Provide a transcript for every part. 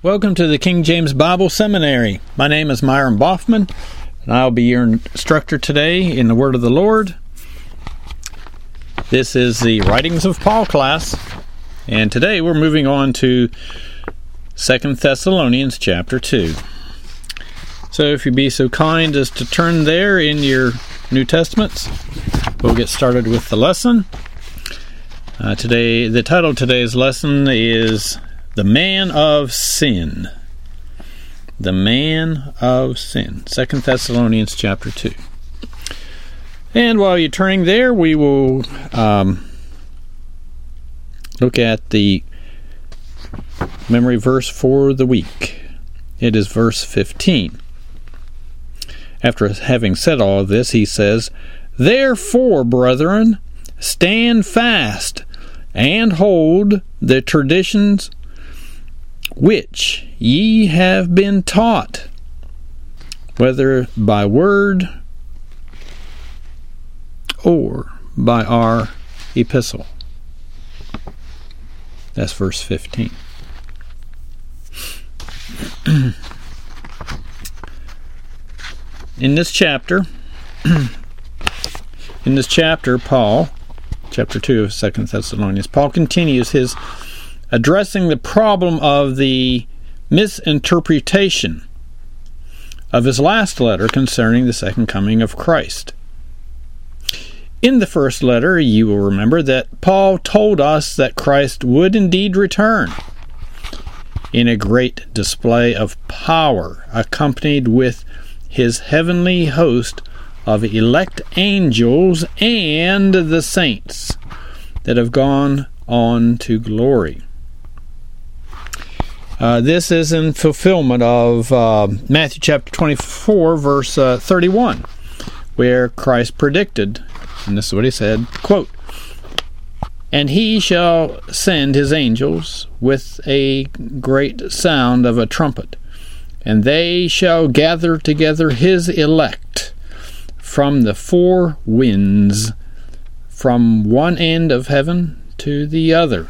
Welcome to the King James Bible Seminary. My name is Myron Boffman, and I'll be your instructor today in the Word of the Lord. This is the Writings of Paul class, and today we're moving on to 2 Thessalonians chapter 2. So if you'd be so kind as to turn there in your New Testaments, we'll get started with the lesson. The title of today's lesson is The Man of Sin. The Man of Sin. 2 Thessalonians chapter 2. And while you're turning there, we will look at the memory verse for the week. It is verse 15. After having said all of this, he says, "Therefore, brethren, stand fast, and hold the traditions which ye have been taught, whether by word or by our epistle." That's verse 15. In this chapter, Paul, chapter 2 of 2 Thessalonians, Paul continues his addressing the problem of the misinterpretation of his last letter concerning the second coming of Christ. In the first letter, you will remember that Paul told us that Christ would indeed return in a great display of power, accompanied with his heavenly host of elect angels and the saints that have gone on to glory. This is in fulfillment of Matthew chapter 24, verse 31, where Christ predicted, and this is what he said, quote, "And he shall send his angels with a great sound of a trumpet, and they shall gather together his elect from the four winds, from one end of heaven to the other."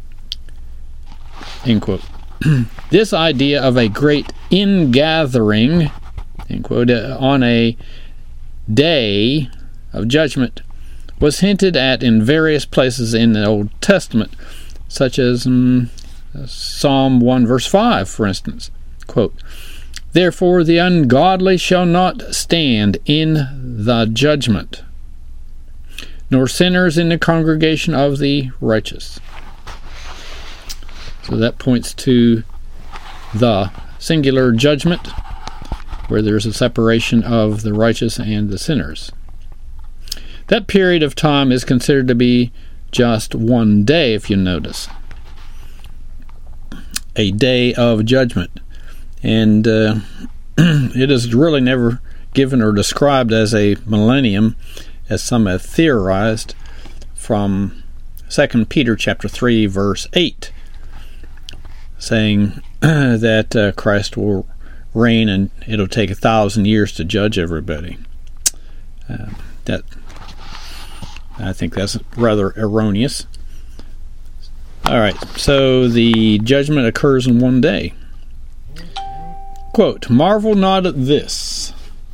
End quote. This idea of a great ingathering, end quote, on a day of judgment was hinted at in various places in the Old Testament, such as Psalm 1 verse 5, for instance. Quote, "Therefore the ungodly shall not stand in the judgment, nor sinners in the congregation of the righteous." So that points to the singular judgment, where there's a separation of the righteous and the sinners. That period of time is considered to be just one day, if you notice. A day of judgment. And it is really never given or described as a millennium, as some have theorized, from 2 Peter chapter 3, verse 8, saying that Christ will reign and it'll take 1,000 years to judge everybody. I think that's rather erroneous. All right, so the judgment occurs in one day. Quote, "Marvel not at this."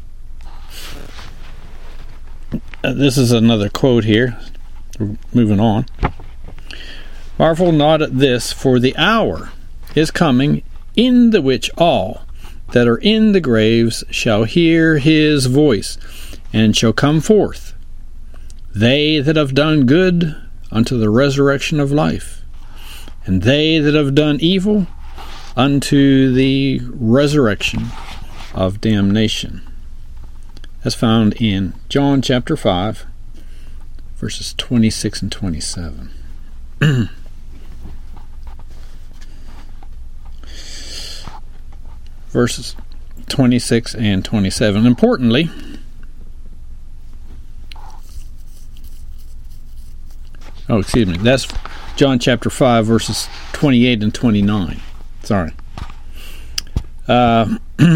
This is another quote here. We're moving on. "Marvel not at this, for the hour is coming, in the which all that are in the graves shall hear his voice, and shall come forth, they that have done good unto the resurrection of life, and they that have done evil unto the resurrection of damnation." That's found in John chapter 5, verses 26 and 27. Verses 26 and 27. Importantly, that's John chapter 5, verses 28 and 29. Sorry. We're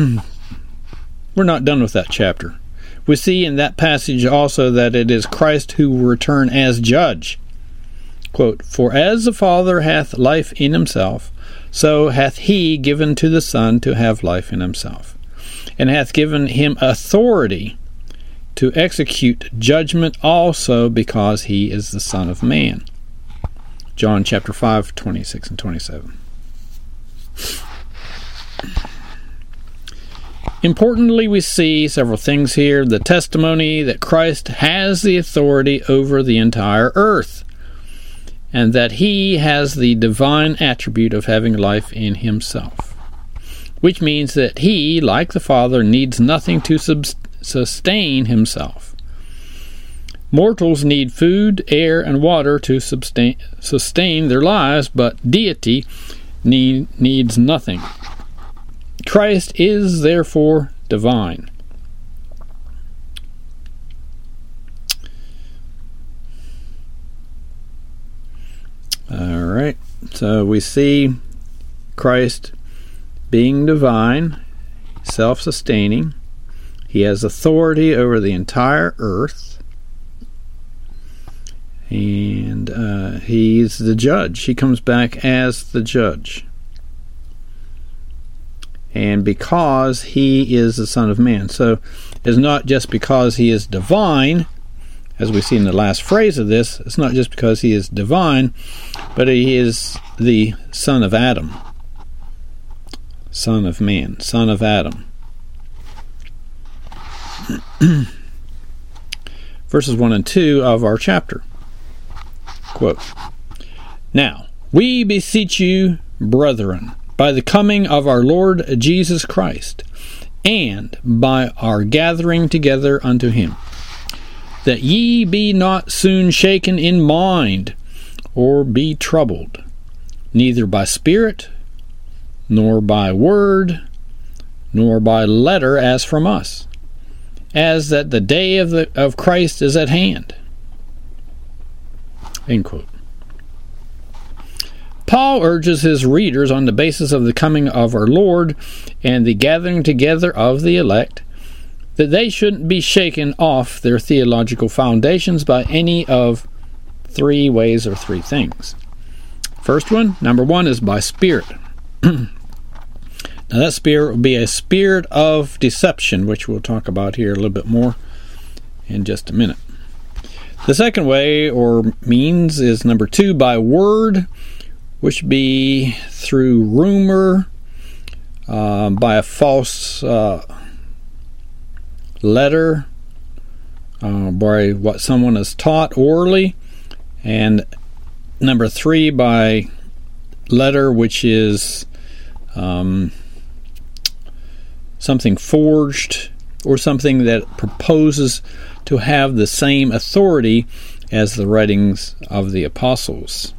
not done with that chapter. We see in that passage also that it is Christ who will return as judge. Quote, "For as the Father hath life in himself, so hath he given to the Son to have life in himself, and hath given him authority to execute judgment also, because he is the Son of Man. John chapter 5, 26 and 27. Importantly, we see several things here. The testimony that Christ has the authority over the entire earth, and that he has the divine attribute of having life in himself, which means that he, like the Father, needs nothing to sustain himself. Mortals need food, air, and water to sustain their lives, but deity needs nothing. Christ is therefore divine. All right, so we see Christ being divine, self-sustaining. He has authority over the entire earth, and he's the judge. He comes back as the judge. And because he is the Son of Man. So it's not just because he is divine, as we see in the last phrase of this. It's not just because he is divine, but he is the Son of Adam. Son of Man, Son of Adam. Verses 1 and 2 of our chapter. Quote, "Now, we beseech you, brethren, by the coming of our Lord Jesus Christ, and by our gathering together unto him, that ye be not soon shaken in mind, or be troubled, neither by spirit, nor by word, nor by letter as from us, as that the day of Christ is at hand." End quote. Paul urges his readers, on the basis of the coming of our Lord and the gathering together of the elect, that they shouldn't be shaken off their theological foundations by any of three ways or three things. First one, number one, is by spirit. Now that spirit will be a spirit of deception, which we'll talk about here a little bit more in just a minute. The second way or means is number two, by word, which would be through rumor, by a false letter, by what someone has taught orally, and number three, by letter, which is something forged or something that proposes to have the same authority as the writings of the apostles.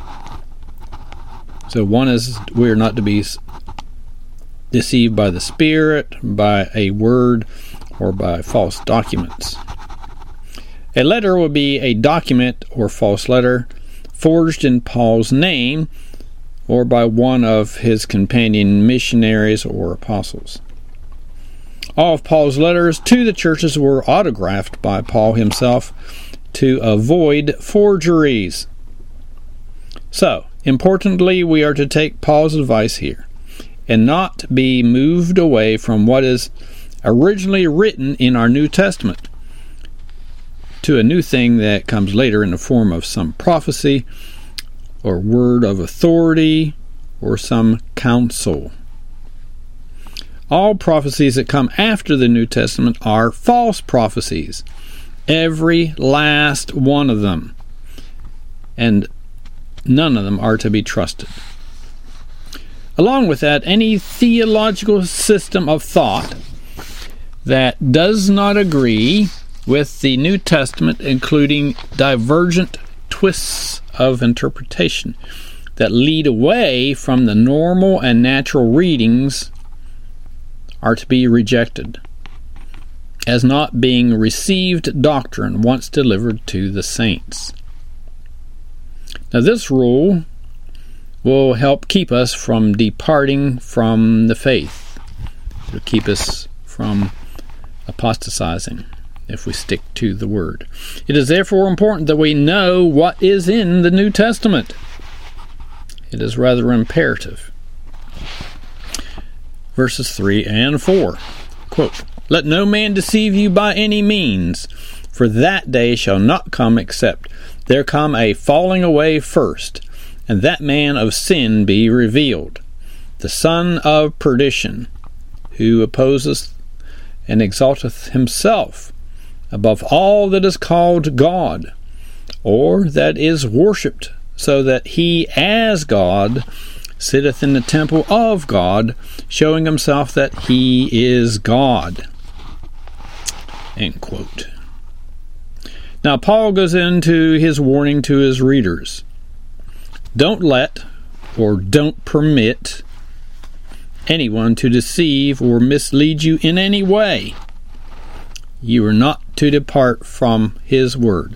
So one is, we are not to be deceived by the Spirit, by a word, or by false documents. A letter would be a document or false letter forged in Paul's name or by one of his companion missionaries or apostles. All of Paul's letters to the churches were autographed by Paul himself to avoid forgeries. So, importantly, we are to take Paul's advice here and not be moved away from what is originally written in our New Testament to a new thing that comes later in the form of some prophecy or word of authority or some counsel. All prophecies that come after the New Testament are false prophecies. Every last one of them. And none of them are to be trusted. Along with that, any theological system of thought that does not agree with the New Testament, including divergent twists of interpretation that lead away from the normal and natural readings, are to be rejected as not being received doctrine once delivered to the saints. Now, this rule will help keep us from departing from the faith. It will keep us from apostatizing if we stick to the Word. It is therefore important that we know what is in the New Testament. It is rather imperative Verses 3 and 4. Quote, "Let no man deceive you by any means, for that day shall not come except there come a falling away first, and that man of sin be revealed, the son of perdition, who opposeth and exalteth himself above all that is called God, or that is worshipped, so that he as God sitteth in the temple of God, showing himself that he is God." End quote. Now Paul goes into his warning to his readers. Don't let or don't permit anyone to deceive or mislead you in any way. You are not to depart from his word.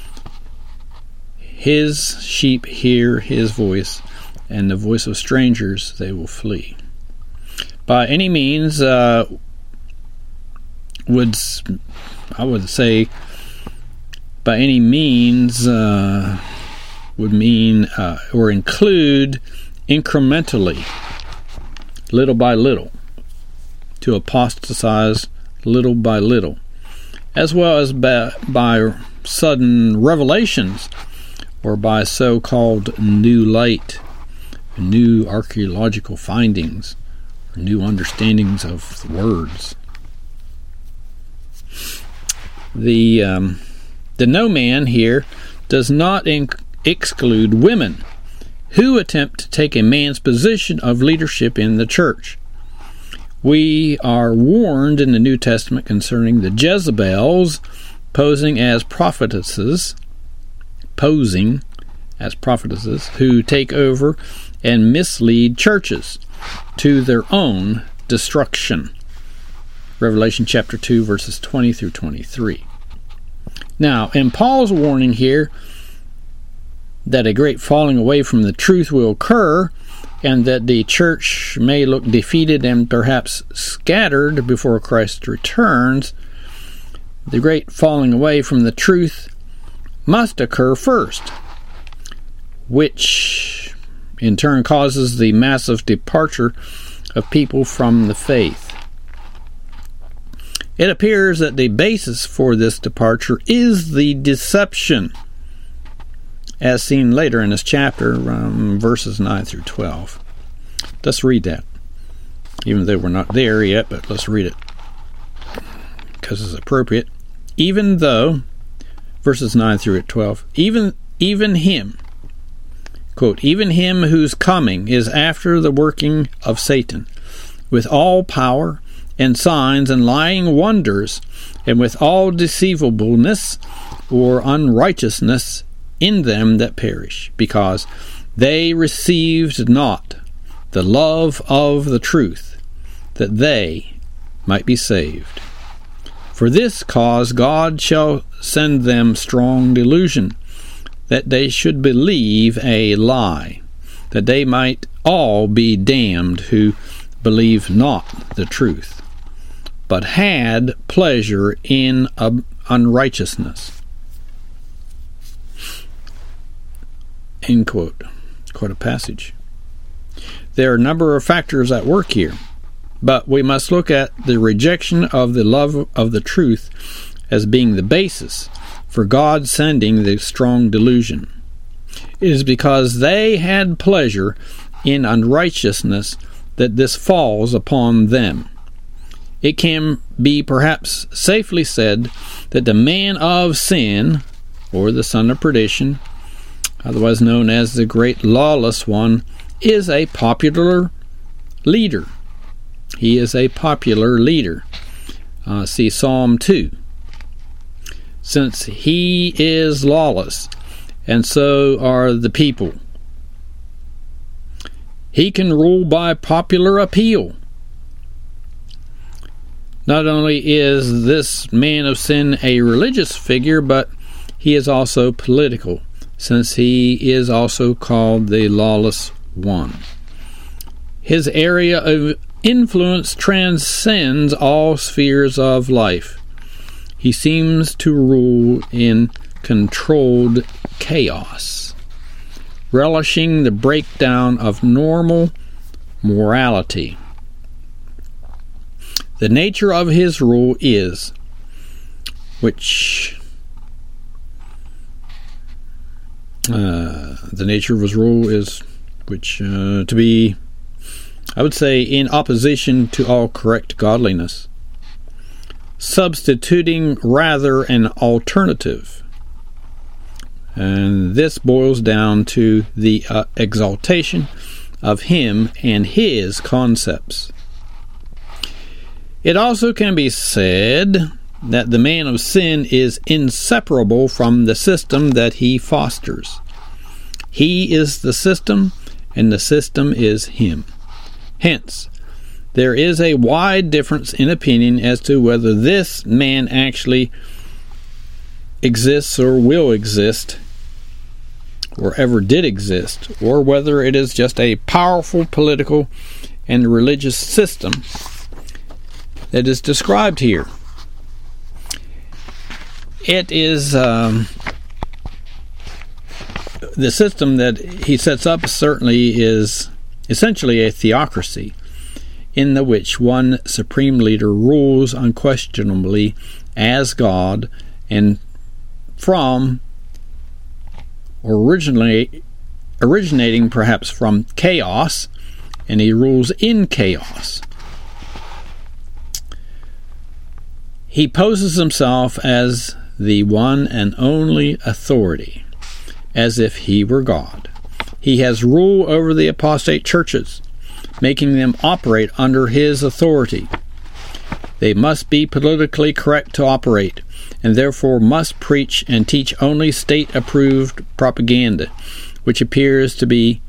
His sheep hear his voice, and the voice of strangers they will flee. By any means, I would say, by any means would mean or include incrementally, little by little, to apostatize little by little, as well as by sudden revelations, or by so-called new light, new archaeological findings, or new understandings of the words. The no man here does not exclude women who attempt to take a man's position of leadership in the church. We are warned in the New Testament concerning the Jezebels posing as prophetesses who take over and mislead churches to their own destruction. Revelation chapter 2, verses 20 through 23. Now, in Paul's warning here that a great falling away from the truth will occur, and that the church may look defeated and perhaps scattered before Christ returns, the great falling away from the truth must occur first, which in turn causes the massive departure of people from the faith. It appears that the basis for this departure is the deception, as seen later in this chapter, verses 9 through 12. Let's read that, even though we're not there yet, but let's read it, because it's appropriate. Even though, verses 9 through 12, even him, quote, "even him whose coming is after the working of Satan, with all power and signs and lying wonders, and with all deceivableness or unrighteousness in them that perish, because they received not the love of the truth, that they might be saved. For this cause God shall send them strong delusion, that they should believe a lie, that they might all be damned who believed not the truth, but had pleasure in unrighteousness." End quote. Quite a passage. There are a number of factors at work here, but we must look at the rejection of the love of the truth as being the basis for God sending the strong delusion. It is because they had pleasure in unrighteousness that this falls upon them. It can be perhaps safely said that the man of sin, or the son of perdition, otherwise known as the great lawless one, is a popular leader. He is a popular leader. See Psalm 2. Since he is lawless, and so are the people, he can rule by popular appeal. Not only is this man of sin a religious figure, but he is also political, since he is also called the lawless one. His area of influence transcends all spheres of life. He seems to rule in controlled chaos, relishing the breakdown of normal morality. The nature of his rule is, to be, I would say, in opposition to all correct godliness, substituting rather an alternative. And this boils down to the exaltation of him and his concepts. It also can be said that the man of sin is inseparable from the system that he fosters. He is the system, and the system is him. Hence, there is a wide difference in opinion as to whether this man actually exists or will exist, or ever did exist, or whether it is just a powerful political and religious system that is described here. It is the system that he sets up certainly is essentially a theocracy, in the which one supreme leader rules unquestionably as God, and from originating perhaps from chaos, and he rules in chaos. He poses himself as the one and only authority, as if he were God. He has rule over the apostate churches, making them operate under his authority. They must be politically correct to operate, and therefore must preach and teach only state-approved propaganda, which appears to be,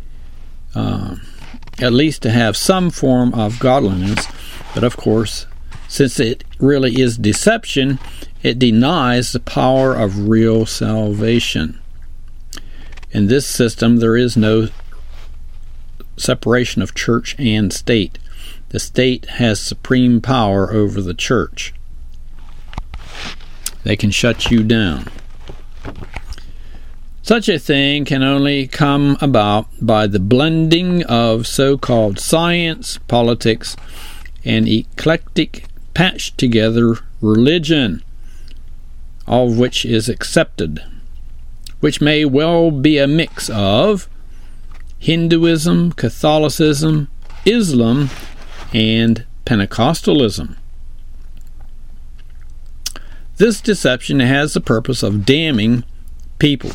at least to have some form of godliness. But of course, since it really is deception, it denies the power of real salvation. In this system, there is no separation of church and state. The state has supreme power over the church. They can shut you down. Such a thing can only come about by the blending of so-called science, politics, and eclectic patched-together religion, all of which is accepted, which may well be a mix of Hinduism, Catholicism, Islam, and Pentecostalism. This deception has the purpose of damning people.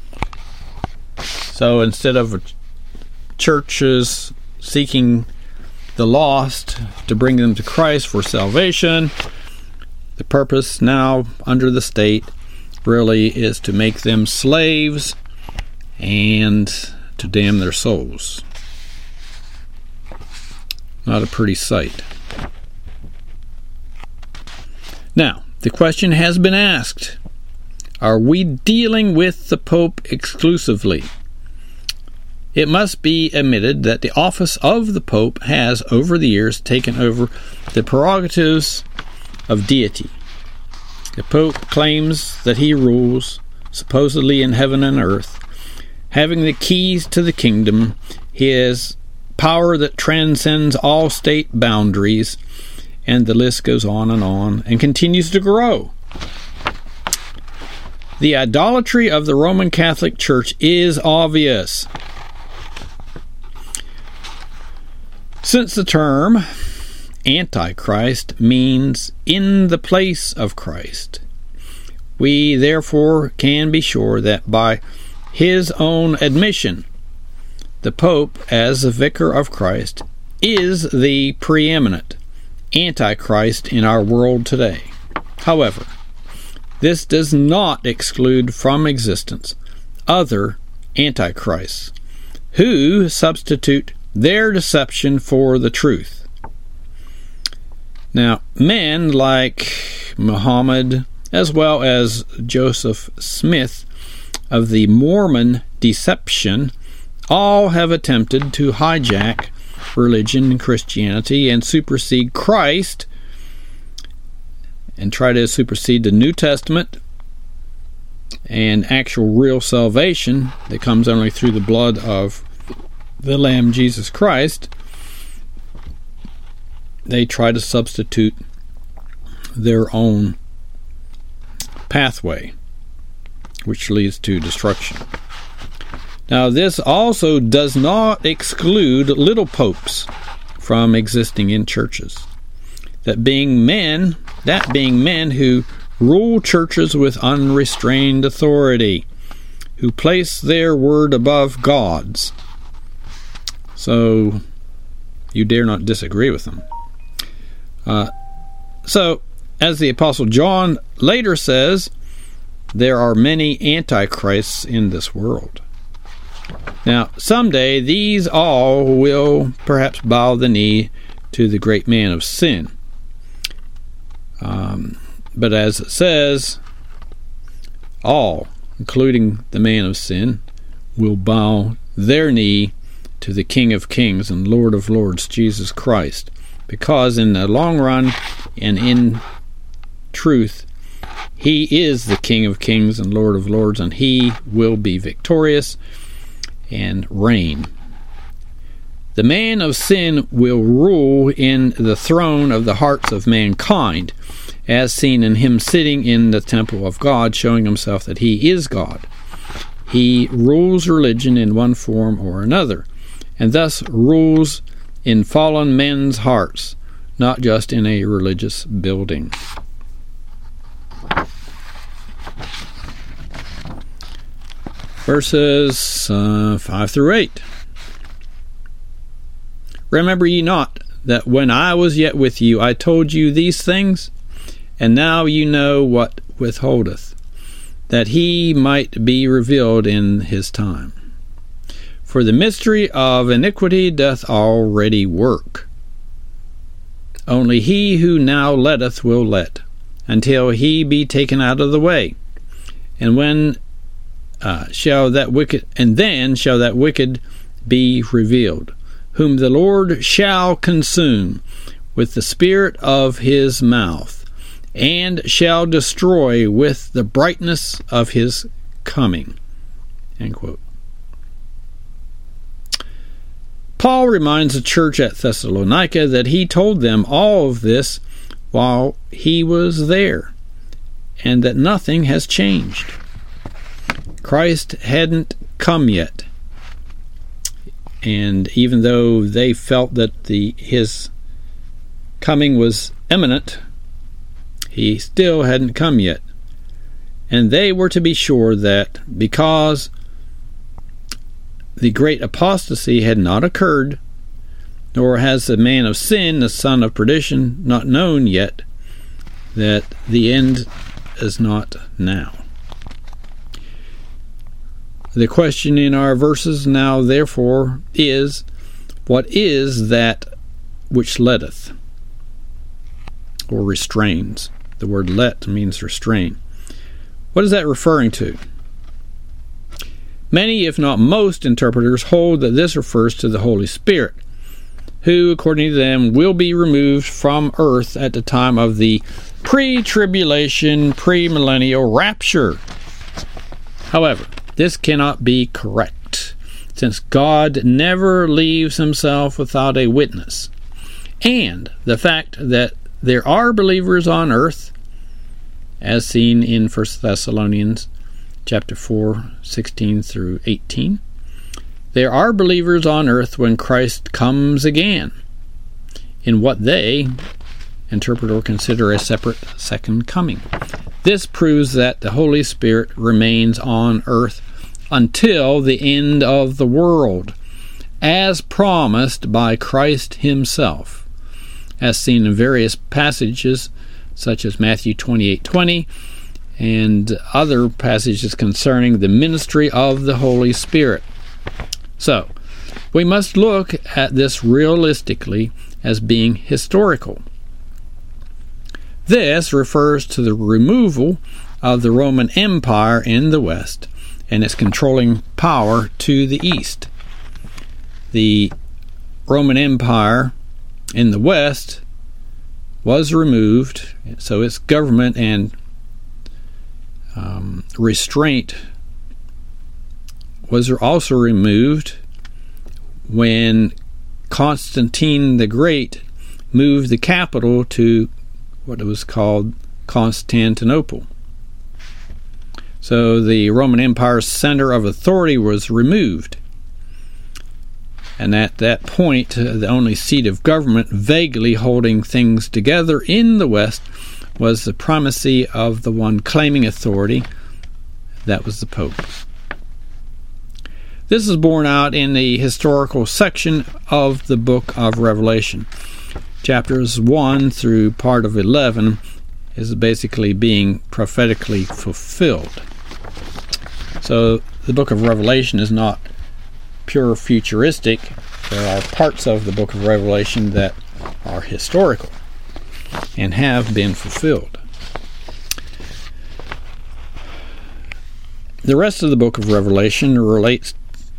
So instead of churches seeking the lost to bring them to Christ for salvation, the purpose now under the state really is to make them slaves and to damn their souls. Not a pretty sight. Now, the question has been asked, are we dealing with the Pope exclusively? It must be admitted that the office of the Pope has, over the years, taken over the prerogatives of deity. The Pope claims that he rules, supposedly in heaven and earth, having the keys to the kingdom. He has power that transcends all state boundaries, and the list goes on and continues to grow. The idolatry of the Roman Catholic Church is obvious. Since the term Antichrist means in the place of Christ, we therefore can be sure that by his own admission, the Pope, as the vicar of Christ, is the preeminent Antichrist in our world today. However, this does not exclude from existence other Antichrists who substitute their deception for the truth. Now, men like Muhammad, as well as Joseph Smith of the Mormon deception, all have attempted to hijack religion and Christianity and supersede Christ and try to supersede the New Testament and actual real salvation that comes only through the blood of the Lamb Jesus Christ, they try to substitute their own pathway, which leads to destruction. Now, this also does not exclude little popes from existing in churches. That being men who rule churches with unrestrained authority, who place their word above God's. So, you dare not disagree with them. So, as the Apostle John later says, there are many antichrists in this world. Now, someday these all will perhaps bow the knee to the great man of sin. But as it says, all, including the man of sin, will bow their knee to the King of Kings and Lord of Lords, Jesus Christ. Because in the long run and in truth, he is the King of Kings and Lord of Lords, and he will be victorious and reign. The man of sin will rule in the throne of the hearts of mankind, as seen in him sitting in the temple of God, showing himself that he is God. He rules religion in one form or another, and thus rules in fallen men's hearts, not just in a religious building. Verses 5 through 8. Remember ye not that when I was yet with you, I told you these things? And now you know what withholdeth, that he might be revealed in his time. For the mystery of iniquity doth already work. Only he who now letteth will let, until he be taken out of the way. And then shall that wicked be revealed, whom the Lord shall consume with the spirit of his mouth, and shall destroy with the brightness of his coming. End quote. Paul reminds the church at Thessalonica that he told them all of this while he was there, and that nothing has changed. Christ hadn't come yet, and even though they felt that his coming was imminent, he still hadn't come yet. And they were to be sure that because the great apostasy had not occurred, nor has the man of sin, the son of perdition, not known yet, that the end is not now. The question in our verses now, therefore, is, what is that which letteth, or restrains? The word let means restrain. What is that referring to? Many, if not most, interpreters hold that this refers to the Holy Spirit, who, according to them, will be removed from earth at the time of the pre-tribulation, premillennial rapture. However, this cannot be correct, since God never leaves himself without a witness. And the fact that there are believers on earth, as seen in 1 Thessalonians chapter 4, 16 through 18. There are believers on earth when Christ comes again, in what they interpret or consider a separate second coming. This proves that the Holy Spirit remains on earth until the end of the world, as promised by Christ himself, as seen in various passages such as Matthew 28:20 and other passages concerning the ministry of the Holy Spirit. So, we must look at this realistically as being historical. This refers to the removal of the Roman Empire in the West and its controlling power to the East. The Roman Empire in the West was removed, so its government and restraint was also removed when Constantine the Great moved the capital to what was called Constantinople. So the Roman Empire's center of authority was removed. And at that point, the only seat of government vaguely holding things together in the West was the primacy of the one claiming authority. That was the Pope. This is borne out in the historical section of the book of Revelation. Chapters 1 through part of 11 is basically being prophetically fulfilled. So the book of Revelation is not pure futuristic. There are parts of the book of Revelation that are historical and have been fulfilled. The rest of the book of Revelation relates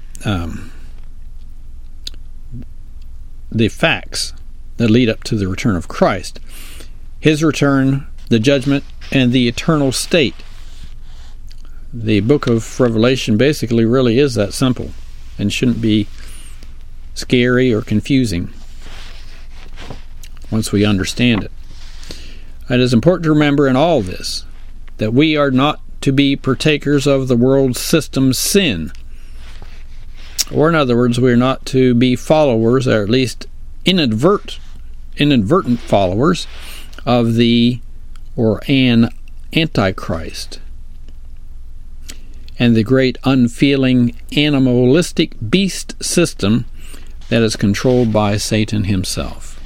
the facts that lead up to the return of Christ, his return, the judgment, and the eternal state. The book of Revelation basically really is that simple and shouldn't be scary or confusing once we understand it. It is important to remember in all this that we are not to be partakers of the world system's sin. Or in other words, we are not to be followers, or at least inadvertent followers of an Antichrist and the great unfeeling animalistic beast system that is controlled by Satan himself.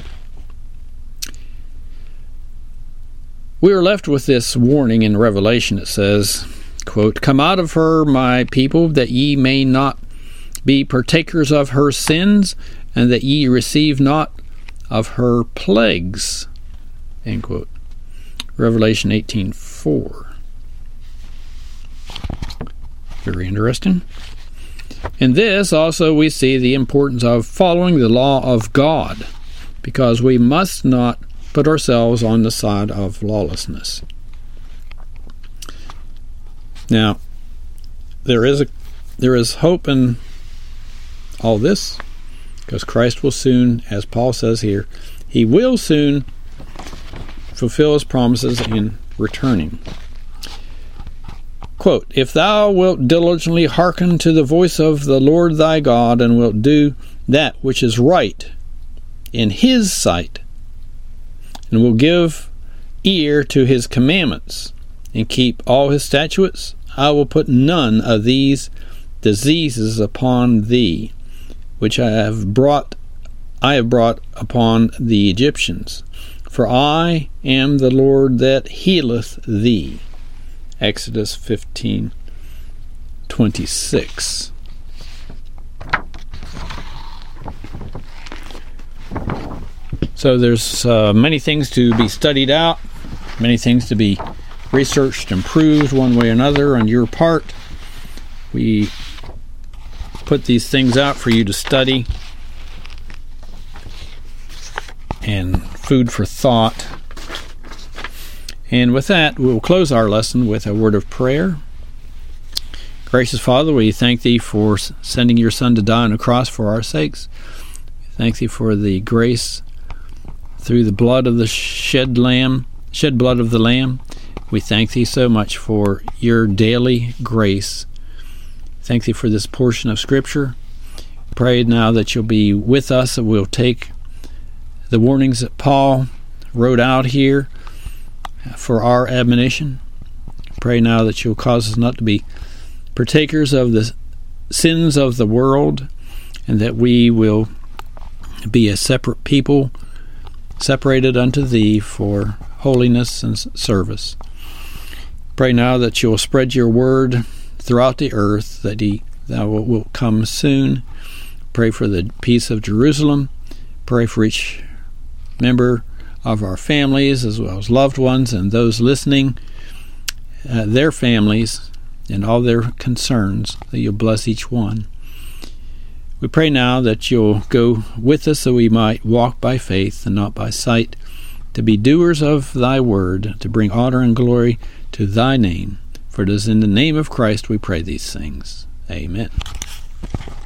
We are left with this warning in Revelation. It says, quote, "Come out of her, my people, that ye may not be partakers of her sins, and that ye receive not of her plagues." End quote. Revelation 18:4. Very interesting. In this also we see the importance of following the law of God, because we must not put ourselves on the side of lawlessness. Now, there is hope in all this, because Christ will soon, as Paul says here, he will soon fulfill his promises in returning. Quote, "If thou wilt diligently hearken to the voice of the Lord thy God, and wilt do that which is right in his sight, and will give ear to his commandments, and keep all his statutes, I will put none of these diseases upon thee, which I have brought upon the Egyptians. For I am the Lord that healeth thee." Exodus 15:26. So there's many things to be studied out, many things to be researched and proved one way or another on your part. We put these things out for you to study and food for thought. And with that, we'll close our lesson with a word of prayer. Gracious Father, we thank Thee for sending Your Son to die on a cross for our sakes. Thank Thee for the grace through the blood of the shed blood of the Lamb. We thank Thee so much for Your daily grace. Thank Thee for this portion of Scripture. Pray now that You'll be with us, that we'll take the warnings that Paul wrote out here for our admonition. Pray now that You'll cause us not to be partakers of the sins of the world, and that we will be a separate people, separated unto Thee for holiness and service. Pray now that You'll spread Your word throughout the earth, that Thou wilt come soon. Pray for the peace of Jerusalem. Pray for each member of our families, as well as loved ones and those listening, their families and all their concerns, that You'll bless each one. We pray now that You'll go with us, so we might walk by faith and not by sight, to be doers of Thy word, to bring honor and glory to Thy name. For it is in the name of Christ we pray these things. Amen.